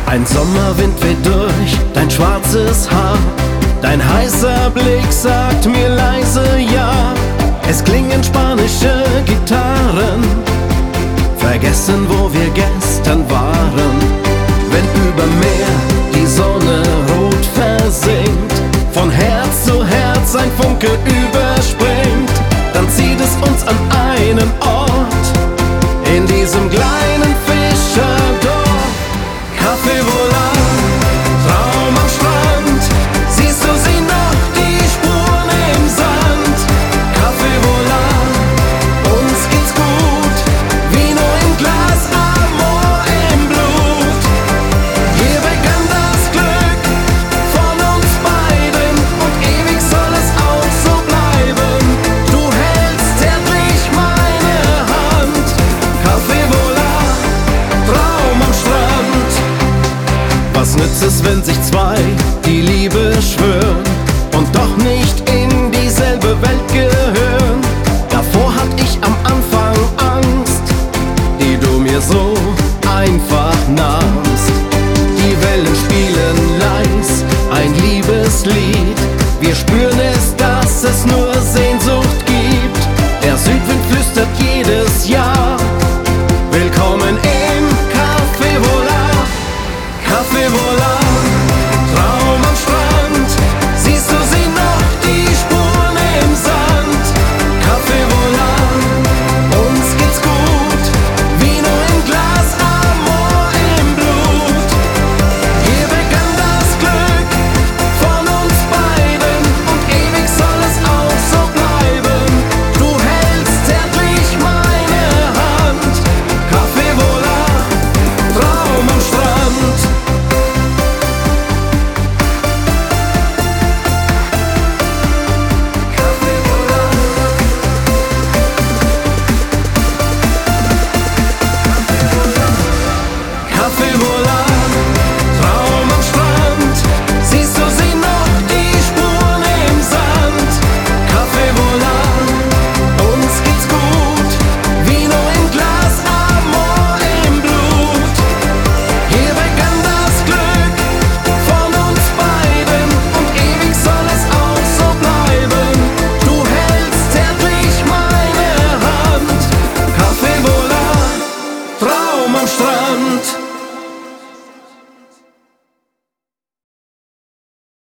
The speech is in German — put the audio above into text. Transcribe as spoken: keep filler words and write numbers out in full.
Ein Sommerwind weht durch dein schwarzes Haar. Dein heißer Blick sagt mir leise ja. Es klingen spanische Gitarren, vergessen, wo wir gestern waren. Wenn über Meer die Sonne rot versinkt, von Herz zu Herz ein Funke überspringt, dann zieht es uns an einen Ort, in diesem kleinen Fischerdorf. Café Volant, Traum am Strand, siehst du sie noch, die Spuren im Sand? Café Volant, uns geht's gut, Vino im Glas, Amor im Blut. Hier begann das Glück von uns beiden und ewig soll es auch so bleiben. Du hältst zärtlich meine Hand, Café Volant, Traum am Strand. Was nützt es, wenn sich zwei die Liebe schwören und doch nicht in dieselbe Welt gehören? Davor hatt ich am Anfang Angst, die du mir so einfach